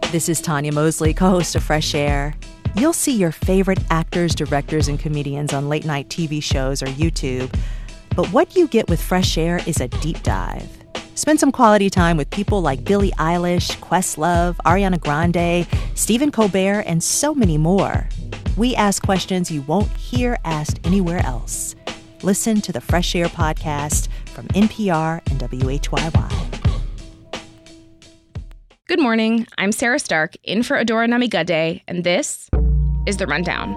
This is Tanya Mosley, co-host of Fresh Air. You'll see your favorite actors, directors, and comedians on late-night TV shows or YouTube. But what you get with Fresh Air is a deep dive. Spend some quality time with people like Billie Eilish, Questlove, Ariana Grande, Stephen Colbert, and so many more. We ask questions you won't hear asked anywhere else. Listen to the Fresh Air podcast from NPR and WHYY. Good morning. I'm Sarah Stark, in for Adora Namigade, and this is The Rundown.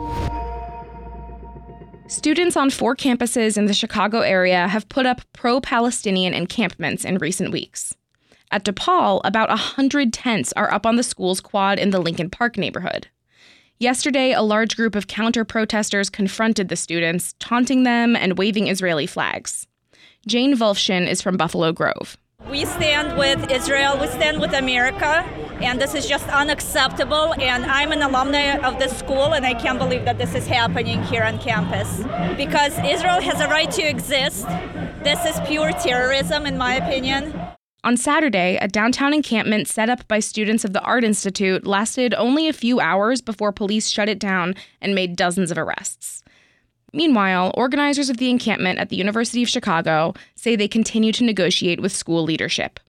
Students on 4 campuses in the Chicago area have put up pro-Palestinian encampments in recent weeks. At DePaul, about 100 tents are up on the school's quad in the Lincoln Park neighborhood. Yesterday, a large group of counter-protesters confronted the students, taunting them and waving Israeli flags. Jane Wolfshin is from Buffalo Grove. We stand with Israel, we stand with America, and this is just unacceptable. And I'm an alumni of this school, and I can't believe that this is happening here on campus. Because Israel has a right to exist. This is pure terrorism, in my opinion. On Saturday, a downtown encampment set up by students of the Art Institute lasted only a few hours before police shut it down and made dozens of arrests. Meanwhile, organizers of the encampment at the University of Chicago say they continue to negotiate with school leadership.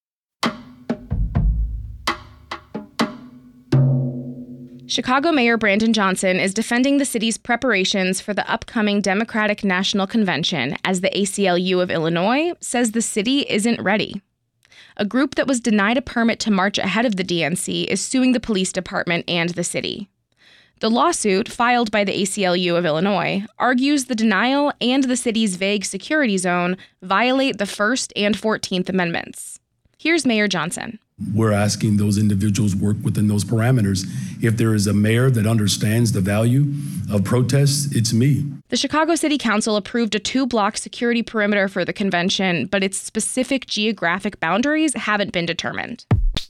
Chicago Mayor Brandon Johnson is defending the city's preparations for the upcoming Democratic National Convention as the ACLU of Illinois says the city isn't ready. A group that was denied a permit to march ahead of the DNC is suing the police department and the city. The lawsuit, filed by the ACLU of Illinois, argues the denial and the city's vague security zone violate the First and 14th Amendments. Here's Mayor Johnson. We're asking those individuals work within those parameters. If there is a mayor that understands the value of protests, it's me. The Chicago City Council approved a 2-block security perimeter for the convention, but its specific geographic boundaries haven't been determined.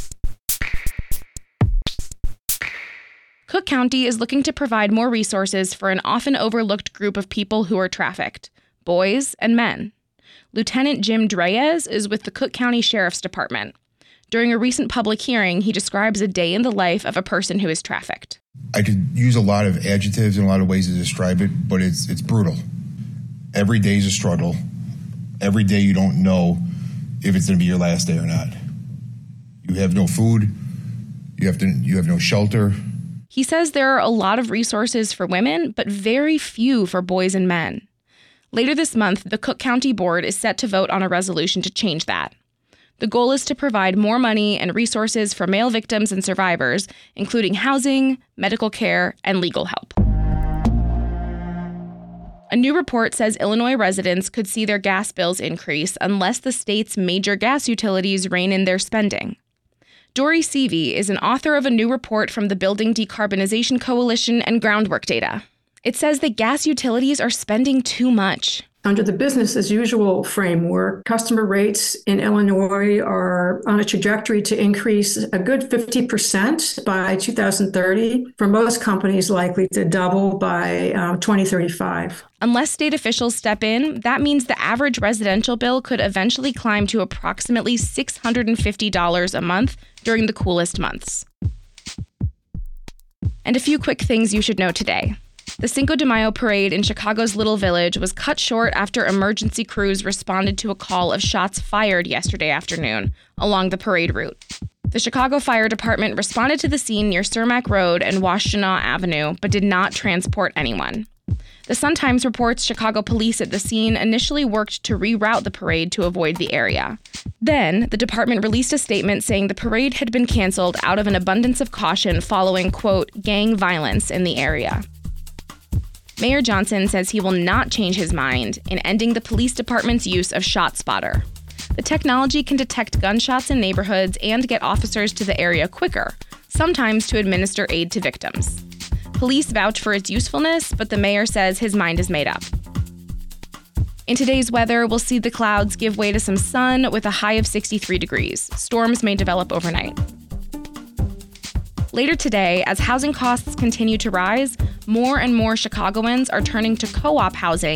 Cook County is looking to provide more resources for an often overlooked group of people who are trafficked, boys and men. Lieutenant Jim Dreyes is with the Cook County Sheriff's Department. During a recent public hearing, he describes a day in the life of a person who is trafficked. I could use a lot of adjectives and a lot of ways to describe it, but it's brutal. Every day is a struggle. Every day you don't know if it's going to be your last day or not. You have no food. You have no shelter. He says there are a lot of resources for women, but very few for boys and men. Later this month, the Cook County Board is set to vote on a resolution to change that. The goal is to provide more money and resources for male victims and survivors, including housing, medical care, and legal help. A new report says Illinois residents could see their gas bills increase unless the state's major gas utilities rein in their spending. Dory Seavey is an author of a new report from the Building Decarbonization Coalition and Groundwork Data. It says that gas utilities are spending too much. Under the business as usual framework, customer rates in Illinois are on a trajectory to increase a good 50% by 2030, for most companies likely to double by 2035. Unless state officials step in, that means the average residential bill could eventually climb to approximately $650 a month during the coolest months. And a few quick things you should know today. The Cinco de Mayo parade in Chicago's Little Village was cut short after emergency crews responded to a call of shots fired yesterday afternoon along the parade route. The Chicago Fire Department responded to the scene near Cermak Road and Washtenaw Avenue, but did not transport anyone. The Sun-Times reports Chicago police at the scene initially worked to reroute the parade to avoid the area. Then, the department released a statement saying the parade had been canceled out of an abundance of caution following, quote, gang violence in the area. Mayor Johnson says he will not change his mind in ending the police department's use of ShotSpotter. The technology can detect gunshots in neighborhoods and get officers to the area quicker, sometimes to administer aid to victims. Police vouch for its usefulness, but the mayor says his mind is made up. In today's weather, we'll see the clouds give way to some sun with a high of 63 degrees. Storms may develop overnight. Later today, as housing costs continue to rise, more and more Chicagoans are turning to co-op housing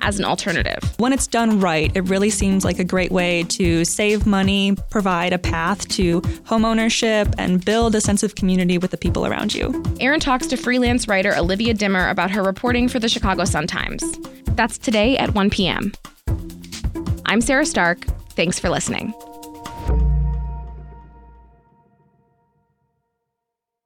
as an alternative. When it's done right, it really seems like a great way to save money, provide a path to homeownership, and build a sense of community with the people around you. Erin talks to freelance writer Olivia Dimmer about her reporting for the Chicago Sun-Times. That's today at 1 p.m. I'm Sarah Stark. Thanks for listening.